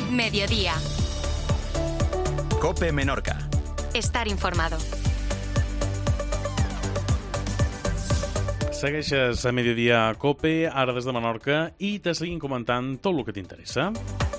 Mediodía. COPE Menorca. Estar informado. Segueixes a Mediodía COPE, ara des de Menorca, i te seguim comentant tot el que t'interessa.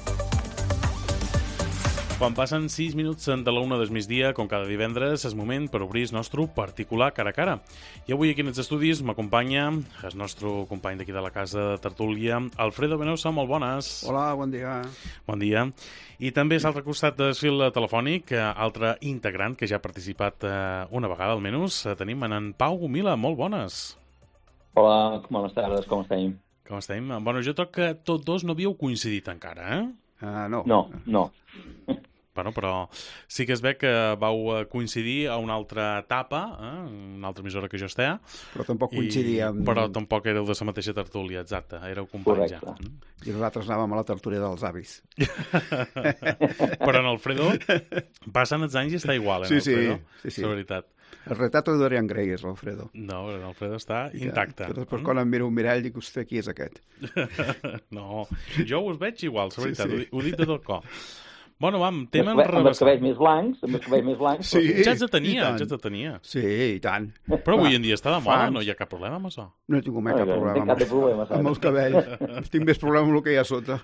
Quan passen 6 minuts de la 1 del migdia, com cada divendres, és moment per obrir el nostre particular cara a cara. I avui aquí en els estudis m'acompanya el nostre company d'aquí de la casa de tertúlia, Alfredo Venosa. Molt bones. Hola, bon dia. Bon dia. I també a l'altre costat del fil telefònic, altre integrant que ja ha participat una vegada almenys, tenim en Pau Gomila. Molt bones. Hola, bones tardes, com estem? Com estem? Bueno, jo troc que tots dos no havíeu coincidit encara, No. No. Bueno, però sí que es ve que vau coincidir a una altra etapa, una altra emissora que jo estia. Però tampoc coincidíem. Però tampoc éreu de la mateixa tertúlia, exacte. Éreu companys ja. I nosaltres anàvem a la tertúlia dels avis. Però en Alfredo, passen els anys i està igual, en Alfredo. Sí. La veritat. El retrato de Dorian Gray és l'Alfredo. No, en Alfredo està intacte. Després quan em miro un mirall dic, hòstia, qui és aquest? No, jo us veig igual, la veritat. Sí. Ho dic de tot cor. Bueno, vam, tema amb els cabells més blancs, Sí, ja els tenia. Sí, i tant. Però avui en dia està de moda, no hi ha cap problema amb això. No he tingut mai cap problema amb els cabells. Tinc més problema amb el que hi ha sota.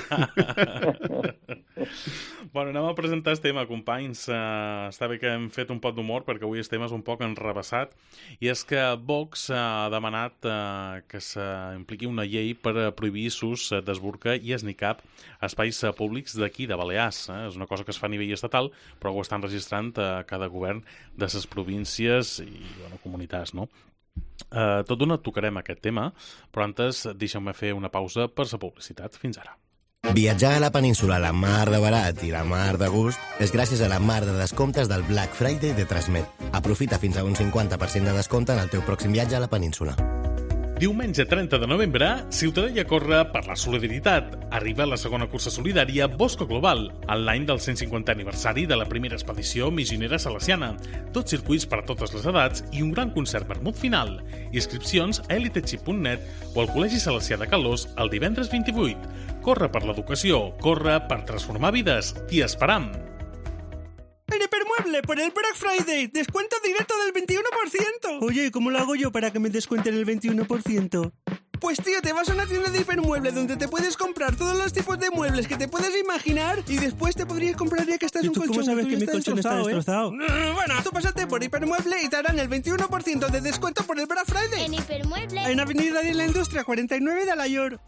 Bueno, anem a presentar el tema, companys. Està bé que hem fet un pot d'humor perquè avui el tema és un poc enrebaçat, i és que Vox ha demanat que s'impliqui una llei per prohibir l'ús del burca i el niqab a espais públics d'aquí, de Balears. És una cosa que es fa a nivell estatal, però ho estan registrant a cada govern de les províncies i comunitats, no? Tot d'una tocarem aquest tema, però antes deixeu-me fer una pausa per la publicitat. Fins ara. Viatjar a la península a la mar de barat i la mar de gust és gràcies a la mar de descomptes del Black Friday de Transmet. Aprofita fins a un 50% de descompte en el teu pròxim viatge a la península. Diumenge 30 de novembre, Ciutadella corre per la solidaritat. Arriba la segona cursa solidària Bosco Global, en l'any del 150 aniversari de la primera expedició missionera salesiana. Tots circuits per a totes les edats i un gran concert vermut final. Inscripcions a elitechip.net o al Col·legi Salesià de Calós el divendres 28. Corre per l'educació, corre per transformar vides. T'hi esperam! En Hipermueble, por el Black Friday, descuento directo del 21%. Oye, ¿cómo lo hago yo para que me descuenten el 21%? Pues tío, te vas a una tienda de Hipermueble donde te puedes comprar todos los tipos de muebles que te puedes imaginar y después te podrías comprar ya que estás un colchón. ¿Cómo sabes que mi colchón está destrozado? Bueno, tú pásate por Hipermueble y te harán el 21% de descuento por el Black Friday. En Hipermueble. En Avenida de la Indústria 49 de Alaior.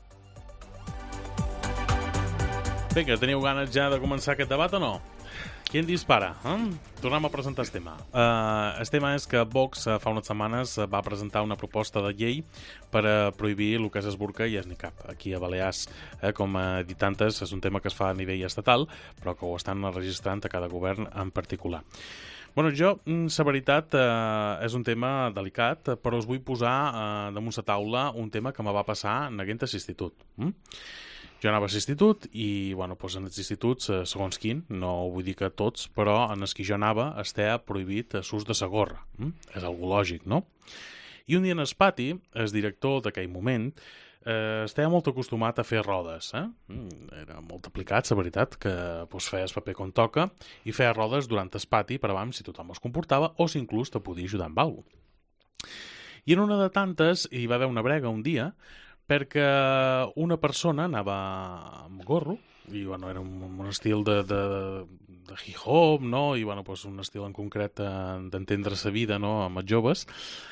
Vinga, teniu ganes ja de començar aquest debat o no? Qui en dispara? Tornem a presentar el tema. El tema és que Vox fa unes setmanes va presentar una proposta de llei per prohibir el que és el burca i el niqab aquí a Balears. Com he dit antes, és un tema que es fa a nivell estatal, però que ho estan registrant a cada govern en particular. Bueno, jo, la veritat, és un tema delicat, però us vull posar damunt la taula un tema que me va passar en l'institut. Jo anava a l'institut i, bueno, doncs en els instituts, segons quin, no vull dir que tots, però en els que jo anava estava prohibit l'ús de la gorra. És algo lògic, no? I un dia en el pati, el director d'aquell moment, estava molt acostumat a fer rodes. Era molt aplicat, la veritat, que feia el paper com toca i feia rodes durant el pati per a veure si tothom es comportava o si inclús te podia ajudar amb alguna cosa. I en una de tantes hi va haver una brega un dia perquè una persona anava amb gorro i era un estil de hip-hop, no? I un estil en concret d'entendre la vida, no? Amb els joves,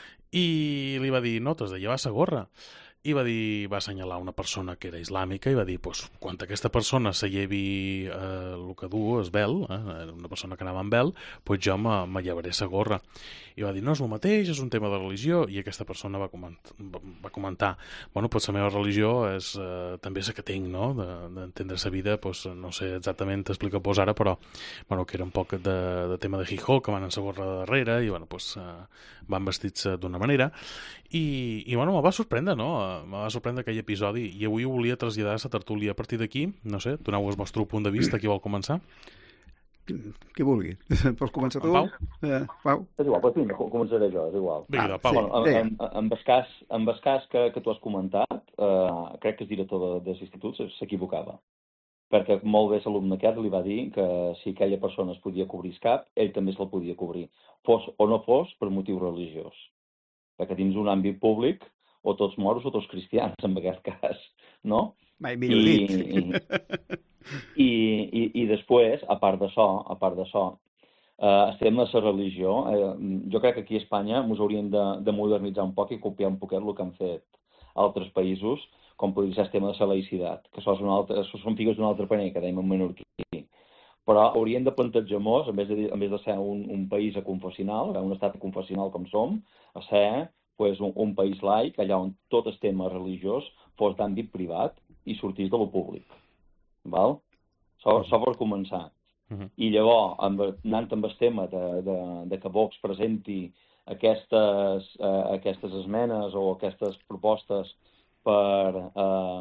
i li va dir, no, t'has de llevar la gorra. I va assenyalar una persona que era islàmica i va dir, quan aquesta persona se llevi el que du, el vel, una persona que anava amb vel, jo me llevaré la gorra. I va dir, no és el mateix, és un tema de religió, i aquesta persona va comentar, la meva religió és també la que tinc, no?, d'entendre la vida, no sé exactament explicar-vos ara, però que era un poc de tema de hip-hop, que van amb la gorra de darrere, i van vestits d'una manera, i me va sorprendre, no?, me va sorprendre aquell episodi, i avui ho volia traslladar a la tertúlia a partir d'aquí. No sé, doneu-vos el vostre punt de vista. Qui vol començar? Qui vulgui. Pots començar tu? Pau? Pau? És igual, vinga, començaré jo, és igual. Vinga, Pau. En el cas que tu has comentat, crec que el director de l'institut s'equivocava. perquè molt bé l'alumne aquest li va dir que si aquella persona es podia cobrir el cap, ell també se'l podia cobrir, fos o no fos per motiu religiós. Perquè dins un àmbit públic, o tots moros o tots cristians, en aquest cas, no? Mai millor dit. I després, a part d'això, estem a la religió. Jo crec que aquí a Espanya ens hauríem de modernitzar un poc i copiar un poquet el que han fet altres països, com podria ser el tema de la laïcitat, que són figues d'un altre paner, que dèiem en menorquí. Però hauríem de plantejar-nos, en vez de ser un país aconfessional, un estat aconfessional com som, a ser un país laic, allà on tot el tema religiós fos d'àmbit privat i sortís de lo públic. Val? Això per començar. I llavors, anant amb el tema de que Vox presenti aquestes esmenes o aquestes propostes per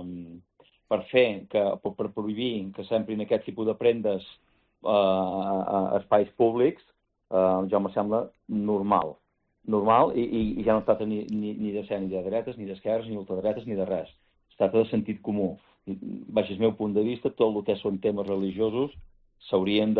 prohibir que s'emprin aquest tipus de prendes a espais públics, ja me sembla normal i ja no es tracta ni de ser ni de dretes, ni d'esquerres, ni d'ultradretes, ni de res. Es tracta de sentit comú. Baix el meu punt de vista, tot el que són temes religiosos s'haurien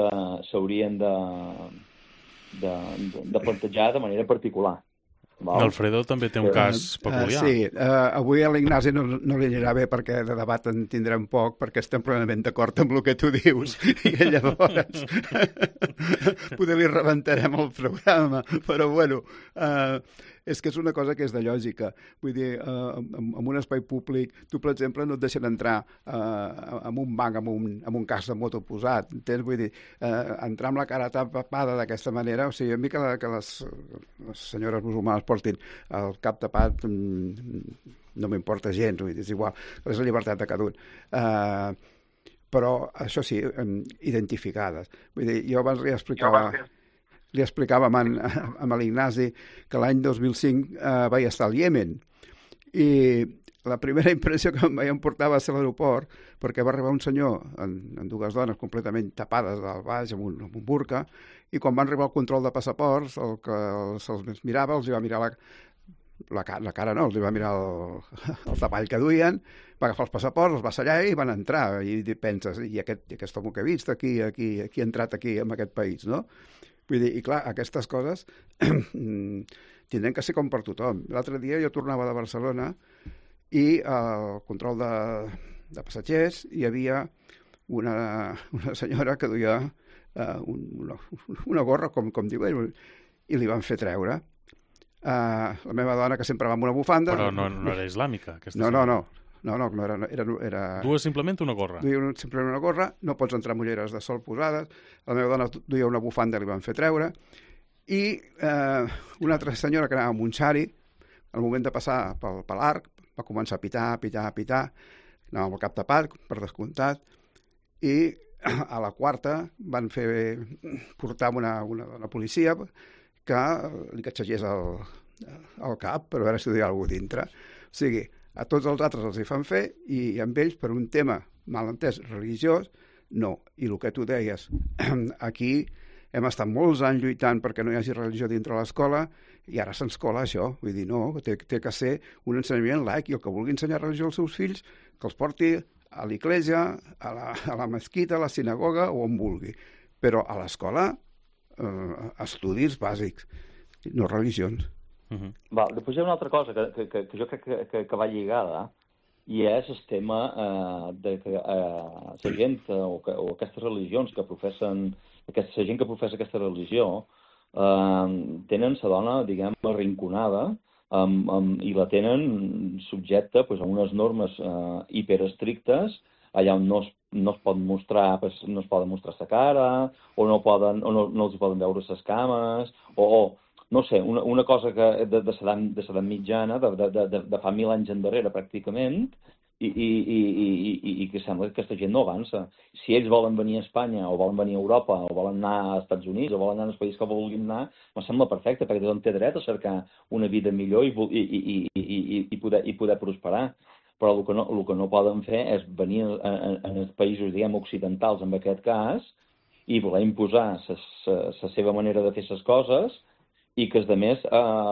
de plantejar de manera particular. Alfredo també té un cas peculiar. Sí, avui a l'Ignasi no li anirà bé perquè de debat en tindrem poc, perquè estem plenament d'acord amb el que tu dius, i llavors poder li rebentarem el programa, però bueno, és que és una cosa que és de lògica. Vull dir, en un espai públic, tu, per exemple, no et deixen entrar en un banc amb un casc de moto posat, entens? Vull dir, entrar amb la cara tapada d'aquesta manera, o sigui, a mi que les senyores musulmanes portin el cap tapat no m'importa gens, vull dir, és igual, és la llibertat de cada un. Però, això sí, identificades. Vull dir, jo abans li explicava amb l'Ignasi que l'any 2005 vaig estar al Iemen i la primera impressió que em vaig emportar va ser a l'aeroport, perquè va arribar un senyor amb dues dones completament tapades del baix amb un burca, i quan van arribar al control de passaports el que se'ls mirava els va mirar la cara no, els va mirar el tapall que duien, va agafar els passaports, els va sellar i van entrar, i penses, i aquest home que he vist aquí ha entrat aquí en aquest país, no? Vull dir, i clar, aquestes coses tindran que ser com per tothom. L'altre dia jo tornava de Barcelona i al control de passatgers hi havia una senyora que duia una gorra, com diuen, i li van fer treure. La meva dona, que sempre va amb una bufanda... Però no era islàmica, aquesta No, era... Duia simplement una gorra. Duia simplement una gorra, no pots entrar amb ulleres de sol posades, la meva dona duia una bufanda i li van fer treure, i una altra senyora que anava amb un xari, al moment de passar per l'arc, va començar a pitar, anava amb el cap tapat, per descomptat, i a la quarta van portar una policia que li catxegés el cap per veure si hi havia algú dintre. O sigui, a tots els altres els hi fan fer i amb ells, per un tema malentès religiós, no. I el que tu deies, aquí hem estat molts anys lluitant perquè no hi hagi religió dintre l'escola i ara se'ns cola això. Vull dir, no, té que ser un ensenyament laic i el que vulgui ensenyar religió als seus fills, que els porti a l'església, a la mesquita, a la sinagoga o on vulgui. Però a l'escola, estudis bàsics, no religions. Després hi ha una altra cosa que jo crec que va lligada i és el tema de que la gent o aquestes religions que professen, la gent que professa aquesta religió tenen la dona, diguem, arrinconada i la tenen subjecta a unes normes hiperestrictes allà on no es pot mostrar, no es poden mostrar la cara o no els poden veure les cames o no sé, una cosa que de l'edat mitjana, de fa 1000 anys endarrere pràcticament, i que sembla que aquesta gent no avança. Si ells volen venir a Espanya, o volen venir a Europa, o volen anar als Estats Units, o volen anar als països que vulguin anar, em sembla perfecte, perquè tothom té dret a cercar una vida millor i poder prosperar. Però el que no poden fer és venir en els països, diguem, occidentals, en aquest cas, i voler imposar la seva manera de fer les coses, i que, a més,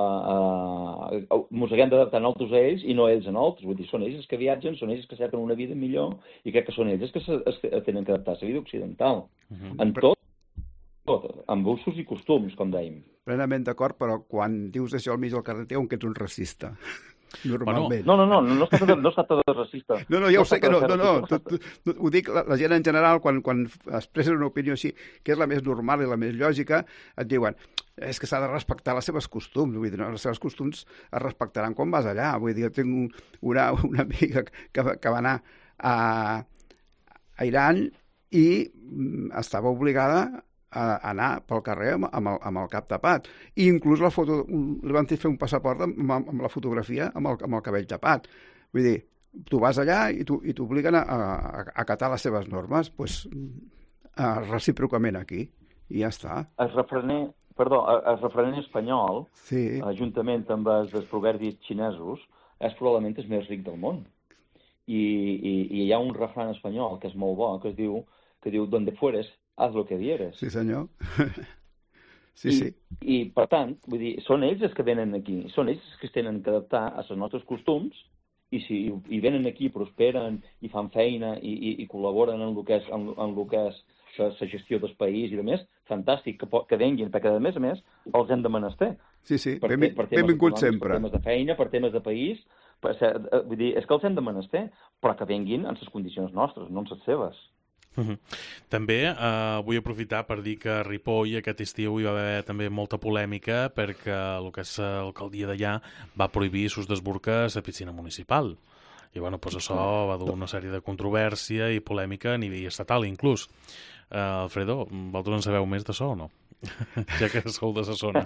mos haguem d'adaptar nosaltres a ells i no ells a nosaltres. Vull dir, són ells els que viatgen, són ells que cerquen una vida millor i crec que són ells els que tenen que adaptar a la vida occidental. En tot, amb usos i costums, com dèiem. Plenament d'acord, però quan dius això al mig del carrer teu, que ets un racista. Normalment. No es tracta de racista. No, ja ho sé que no. Ho dic, la gent en general, quan expressen una opinió així, que és la més normal i la més lògica, et diuen, és que s'ha de respectar les seves costums. Vull dir, les seves costums es respectaran quan vas allà. Vull dir, jo tinc una amiga que va anar a Iran i estava obligada a anar pel carrer amb el cap tapat. I inclús la foto, li van fer un passaport amb la fotografia amb el cabell tapat. Vull dir, tu vas allà i t'obliguen a acatar les seves normes, doncs recíprocament aquí, i ja està. El refrener espanyol, sí, juntament amb els proverbis xinesos, és probablement el més ric del món. I hi ha un refrany espanyol que és molt bo, que diu donde fueres, haz lo que vieres. Sí, senyor. Sí. I, per tant, vull dir, són ells els que venen aquí, són ells els que es tenen que adaptar a els nostres costums, i venen aquí, prosperen, i fan feina, i col·laboren en el que és la gestió del país i de més, fantàstic que venguin, perquè a més els hem de menester. Sí, benvingut sempre. Per temes de feina, per temes de país, vull dir, és que els hem de menester, però que venguin en les condicions nostres, no en les seves. També vull aprofitar per dir que a Ripoll aquest estiu hi va haver també molta polèmica perquè el que és l'alcaldia d'allà va prohibir sus desburca a la piscina municipal. I bueno, doncs això va dur una sèrie de controvèrsia i polèmica a nivell estatal inclús. Alfredo, vosaltres en sabeu més d'això o no? Ja que sou de la zona.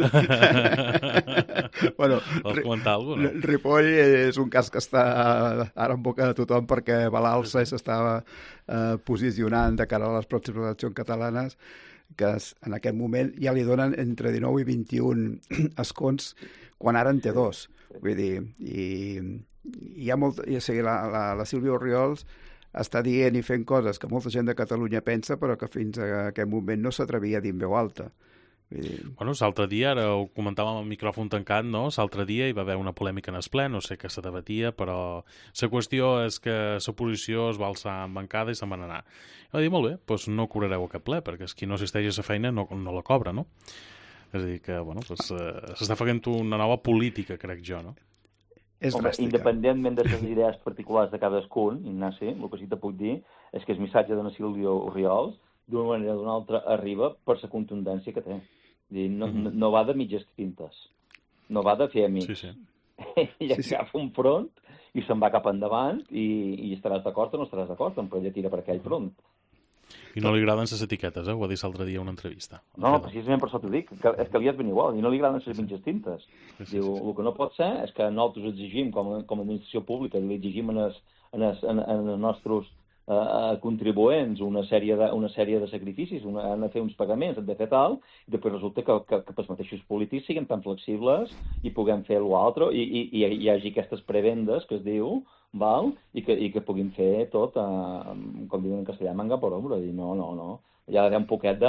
Bueno, vols comentar alguna cosa? No? Ripoll és un cas que està ara en boca de tothom perquè Balalça s'estava posicionant de cara a les pròximes eleccions catalanes, que en aquest moment ja li donen entre 19 i 21 escons, quan ara en té 2. Vull dir, i hi ha molt... La Sílvia Orriols està dient i fent coses que molta gent de Catalunya pensa, però que fins a aquest moment no s'atrevia a dir en veu alta. Bueno, l'altre dia, ara ho comentàvem amb el micròfon tancat, no? L'altre dia hi va haver una polèmica en el ple, no sé què se debatia, però la qüestió és que l'oposició es va alçar en bancada i se'n van anar. I va dir, molt bé, doncs no cobrareu aquest ple, perquè qui no assisteix a la feina no la cobra, no? És a dir que, bueno, s'està fent una nova política, crec jo, no? Home, independentment de les idees particulars de cadascun, Ignasi, el que sí que puc dir és que el missatge de la Sílvia Orriols, d'una manera o d'una altra, arriba per la contundència que té. No va de mitges tintes, no va de fer amics. Sí. Ella agafa un front i se'n va cap endavant i estaràs d'acord o no estaràs d'acord, però ella tira per aquell front. I no li agraden les etiquetes, ho va dir l'altre dia en una entrevista. No, precisament per això t'ho dic, és que li és ben igual, i no li agraden les mitges tintes. Diu, el que no pot ser és que nosaltres exigim, com a administració pública, li exigim als nostres contribuents una sèrie de sacrificis, han de fer uns pagaments, han de fer tal, i després resulta que els mateixos polítics siguin tan flexibles i puguem fer l'altre, i hi hagi aquestes prebendes, que es diu, val? I que puguin fer tot, com diuen en castellà, manga por obra. No. Hi ha d'haver un poquet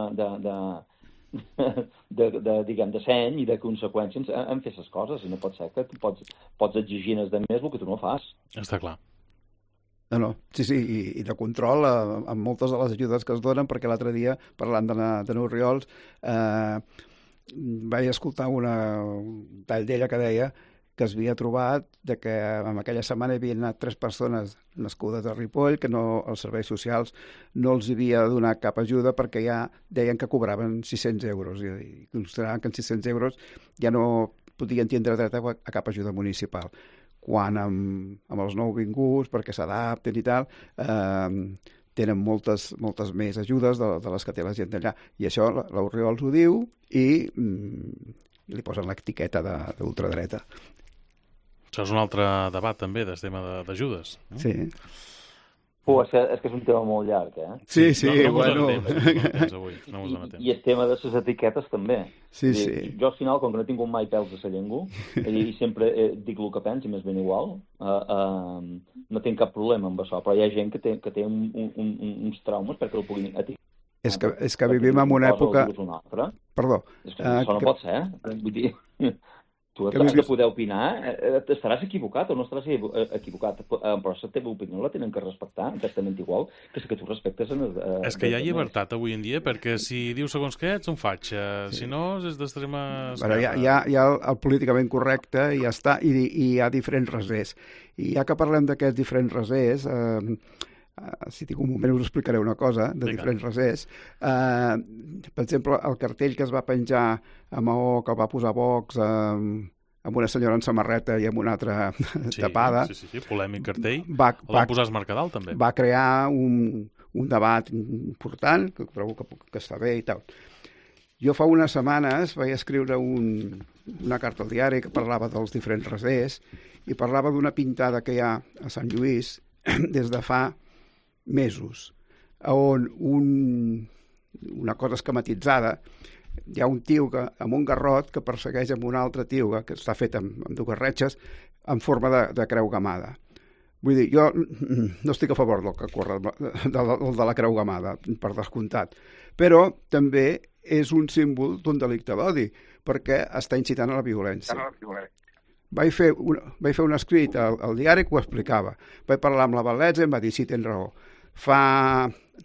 de seny i de conseqüències en fer les coses, i no pot ser que tu pots exigir als altres el que tu no fas. Està clar. No. Sí, i de control amb moltes de les ajudes que es donen, perquè l'altre dia, parlant de Orriols, vaig escoltar un tall d'ella que deia que es havia trobat que en aquella setmana hi havien anat 3 persones nascudes a Ripoll, que els serveis socials no els havia donat cap ajuda perquè ja deien que cobraven 600 euros i consideraven que en 600 euros ja no podien tindre dret a cap ajuda municipal. Quan amb els nouvinguts, perquè s'adapten i tal, tenen moltes més ajudes de les que té la gent d'allà. I això l'Orriols ho diu i li posen l'etiqueta d'ultradreta. Això és un altre debat, també, del tema d'ajudes. Sí. És que és un tema molt llarg, eh? Sí, bueno. I el tema de les etiquetes, també. Sí. Jo, al final, com que no he tingut mai pèls a la llengua, i sempre dic el que penso, i m'és ben igual, no tinc cap problema amb això, però hi ha gent que té uns traumes perquè el puguin etiquetar És que vivim en una època... Perdó. És que això no pot ser, Vull dir, tu has de poder opinar, estaràs equivocat o no estaràs equivocat, però la teva opinió la tenen que respectar, exactament igual que tu respectes... És que hi ha llibertat avui en dia, perquè si dius segons què ets un fatxa, si no és d'extrema esquerra. Hi ha el políticament correcte i ja està, i hi ha diferents rasers. I ja que parlem d'aquests diferents rasers... si tinc un moment us explicaré una cosa de diferents rasers. Per exemple, el cartell que es va penjar a Maó, que el va posar Vox, amb una senyora en samarreta i amb una altra tapada. Sí, polèmic cartell. El van posar a Mercadal, també. Va crear un debat important, que trobo que està bé i tal. Jo fa unes setmanes vaig escriure una carta al diari que parlava dels diferents rasers i parlava d'una pintada que hi ha a Sant Lluís des de fa mesos, on una cosa esquematitzada, hi ha un tio amb un garrot que persegueix amb un altre tio que està fet amb dues retxes en forma de creu gamada. Vull dir, jo no estic a favor del que corre de la creu gamada, per descomptat, però també és un símbol d'un delicte d'odi, perquè està incitant a la violència. Vaig fer un escrit al diari que ho explicava. Vaig parlar amb la València i em va dir, sí, tens raó. Fa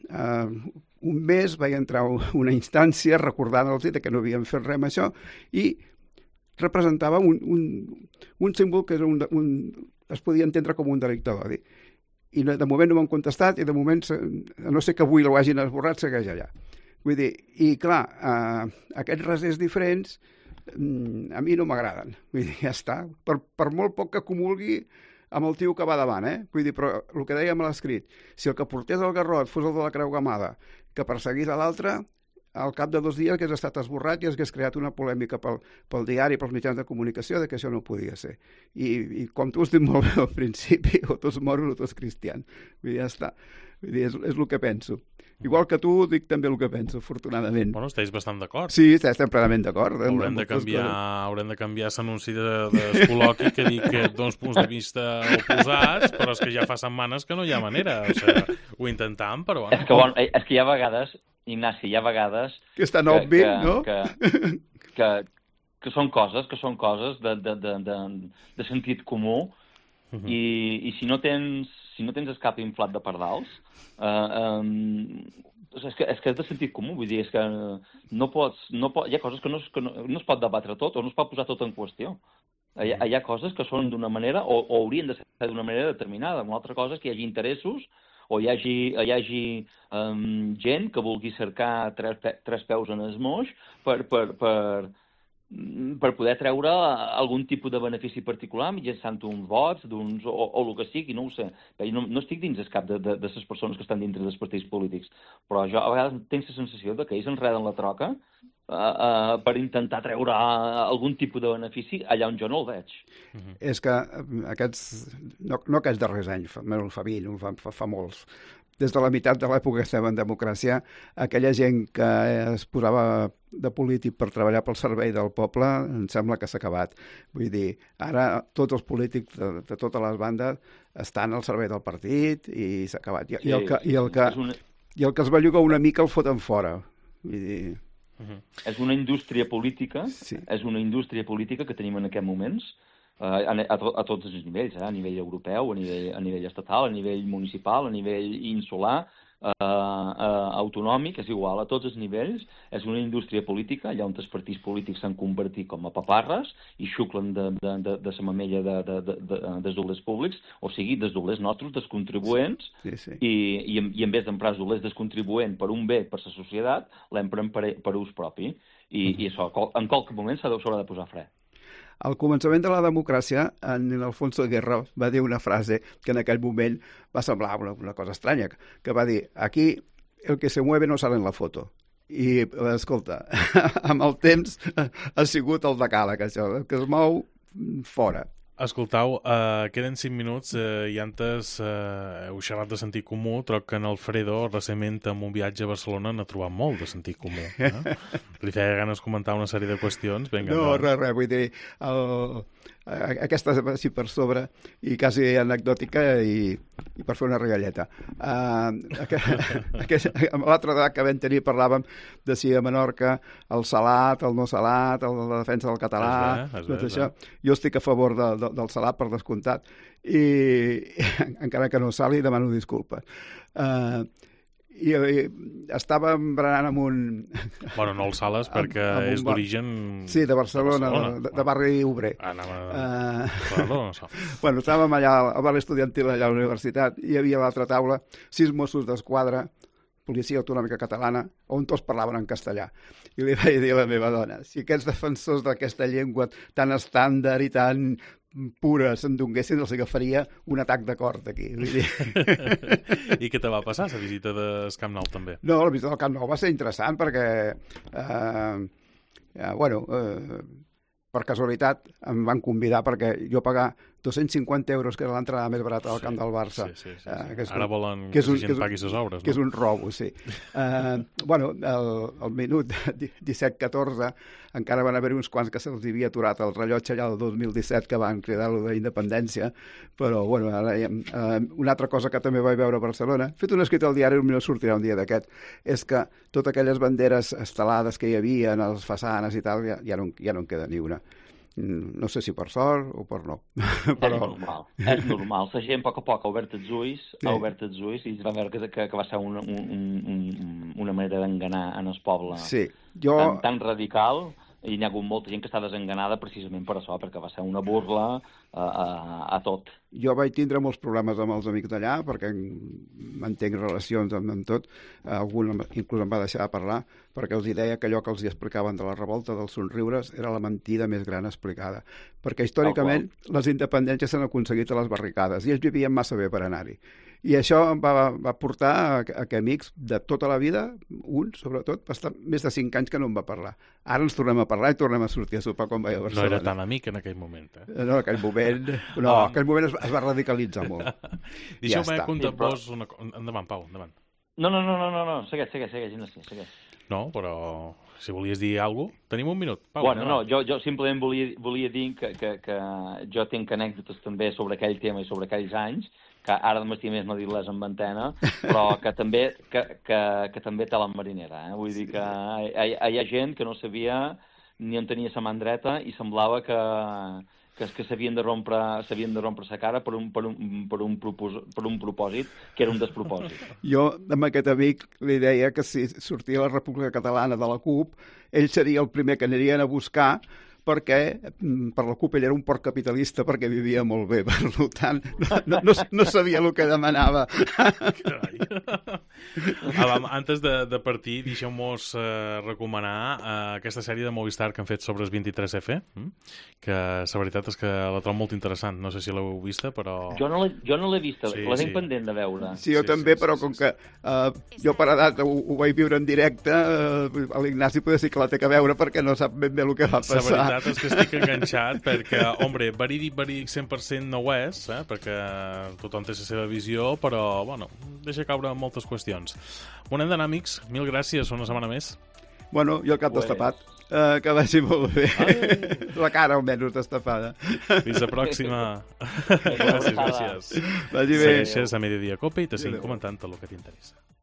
un mes vaig entrar a una instància recordant-los que no havien fet res amb això i representava un símbol que es podia entendre com un delicte d'odi. I de moment no m'han contestat i de moment, a no ser que avui ho hagin esborrat, segueix allà. Vull dir, i clar, aquests rasers diferents a mi no m'agraden. Vull dir, ja està. Per molt poc que comulgui amb el tio que va davant, Vull dir, però el que dèiem a l'escrit, si el que portés el garrot fos el de la creu gamada que perseguís a l'altre, al cap de 2 dies hagués estat esborrat i hagués creat una polèmica pel diari, pels mitjans de comunicació, que això no podia ser. I com tu has dit molt bé al principi, o tu ets moros o tu ets cristian. Vull dir, ja està. Vull dir, és el que penso. Igual que tu, dic també el que penso, afortunadament. Bueno, estàs bastant d'acord. Sí, estem plenament d'acord. Haurem de canviar l'anunci d'Escoloqui que dic que 2 punts de vista oposats, però és que ja fa setmanes que no hi ha manera. O sigui, ho intentem, però... És que hi ha vegades, Ignasi, que és tan obvi, no? Que són coses de sentit comú i si no tens el cap inflat de pardals, és que és de sentit comú, vull dir, és que hi ha coses que no es pot debatre tot o no es pot posar tot en qüestió. Hi ha coses que són d'una manera o haurien de ser d'una manera determinada. Una altra cosa és que hi hagi interessos o hi hagi gent que vulgui cercar tres peus en el moix per poder treure algun tipus de benefici particular mitjançant uns vots o el que sigui, no ho sé. No estic dins el cap de les persones que estan dintre dels partits polítics, però jo a vegades tinc la sensació que ells enreden la troca per intentar treure algun tipus de benefici allà on jo no el veig. És que aquests, no aquests darrers anys, fa 20, fa molts, des de la meitat de l'època que estem en democràcia, aquella gent que es posava de polític per treballar pel servei del poble, em sembla que s'ha acabat. Vull dir, ara tots els polítics de totes les bandes estan al servei del partit i s'ha acabat. I el que es belluga una mica el foten fora. Vull dir... És una indústria política, és una indústria política que tenim en aquests moments, a tots els nivells, a nivell europeu, a nivell estatal, a nivell municipal, a nivell insular, autonòmic, és igual, a tots els nivells. És una indústria política, allà on els partits polítics s'han convertit com a paparres i xuclen de la mamella dels doblers públics, o sigui, dels doblers nostres, dels contribuents, i en vez d'emprar els doblers del contribuent per un bé, per la societat, l'empren per ús propi. I això, en qualsevol moment s'haurà de posar fre. Al començament de la democràcia, en Alfonso Guerra va dir una frase que en aquell moment va semblar una cosa estranya, que va dir, aquí el que se mueve no sale en la foto. I, escolta, amb el temps ha sigut el decàleg, això, que es mou fora. Escoltau, queden 5 minuts i antes heu xerrat de sentit comú, troc que en Alfredo recentment en un viatge a Barcelona n'ha trobat molt de sentit comú. Li feia ganes comentar una sèrie de qüestions. Vinga, no, res, vull dir, aquesta així per sobre i quasi anecdòtica i per fer una regalleta. L'altre debat que vam tenir parlàvem de si a Menorca el salat, el no salat, la defensa del català, tot això. Jo estic a favor del salat, per descomptat, i encara que no sali demano disculpes. I estàvem berenant amb un... Bueno, no el sales perquè és d'origen... Sí, de Barcelona, de barri obrer. Bueno, estàvem allà al barri estudiantil allà a la universitat i hi havia a l'altra taula 6 Mossos d'Esquadra, Policia Autonòmica Catalana, on tots parlaven en castellà. I li vaig dir a la meva dona, si aquests defensors d'aquesta llengua tan estàndard i tan pura s'endonguessin, els agafaria un atac de cor d'aquí. I què te va passar, la visita del Camp Nou, també? No, la visita del Camp Nou va ser interessant perquè, per casualitat, em van convidar perquè jo pagar 250 euros, que era l'entrada més barata del camp del Barça. Sí. Ara volen que la gent pagui les obres, no? Que és un robo, sí. Al minut 17-14 encara van haver uns quants que se'ls havia aturat el rellotge allà del 2017 que van cridar-lo d'independència, però ara una altra cosa que també vaig veure a Barcelona, he fet un escrit al diari, potser sortirà un dia d'aquest, és que totes aquelles banderes estelades que hi havia en les façanes i tal, ja no en queda ni una. No sé si per sort o per no. Però... És normal. La gent a poc ha obert els ulls i es va veure que va ser una manera d'enganar en el poble tan radical, i hi ha hagut molta gent que està desenganada precisament per això, perquè va ser una burla a tot. Jo vaig tindre molts problemes amb els amics d'allà, perquè mantenc relacions amb tot. Algun inclús em va deixar de parlar, perquè els deia que allò que els explicaven de la revolta dels somriures era la mentida més gran explicada. Perquè històricament les independències s'han aconseguit a les barricades, i ells vivien massa bé per anar-hi. I això em va portar a que amics de tota la vida, un sobretot, va estar més de 5 anys que no em va parlar. Ara ens tornem a parlar i tornem a sortir a sopar quan vaig a Barcelona. No era tan amic en aquell moment, eh? No, en aquell moment... No, en aquell moment es va radicalitzar molt. Deixeu-me contar-vos una cosa... Endavant, Pau, endavant. No, segueix. No, però si volies dir alguna cosa, tenim un minut. Pau, bueno, no, jo simplement volia dir que jo tinc anècdotes també sobre aquell tema i sobre aquells anys, que ara m'estic més no dir-les en antena, però que també té la marinera. Vull dir que hi ha gent que no sabia ni on tenia la mà dreta i semblava que s'havien de rompre la cara per un propòsit que era un despropòsit. Jo, amb aquest amic, li deia que si sortia la República Catalana de la CUP, ell seria el primer que anirien a buscar, perquè per la CUP ell era un porc capitalista perquè vivia molt bé, per tant no sabia el que demanava. Antes de partir, deixeu-nos recomanar aquesta sèrie de Movistar que han fet sobre el 23F, que la veritat és que la trobo molt interessant. No sé si l'heu vista, però... Jo no l'he vista, la tinc pendent de veure. Sí, jo també, però com que jo per edat ho vaig viure en directe, l'Ignasi potser sí que la té que veure perquè no sap ben bé el que va passar. La veritat és que estic enganxat perquè, hombre, verídic 100% no ho és, perquè tothom té la seva visió, però, bueno, deixa caure moltes qüestions. On hem d'anar, amics? Mil gràcies, una setmana més. Bueno, jo el cap destapat. Que vagi molt bé. La cara, almenys, destapada. Fins la pròxima. Gràcies. Vagi bé. Segueixes a Mediodía Cope i te seguim comentant tot el que t'interessa.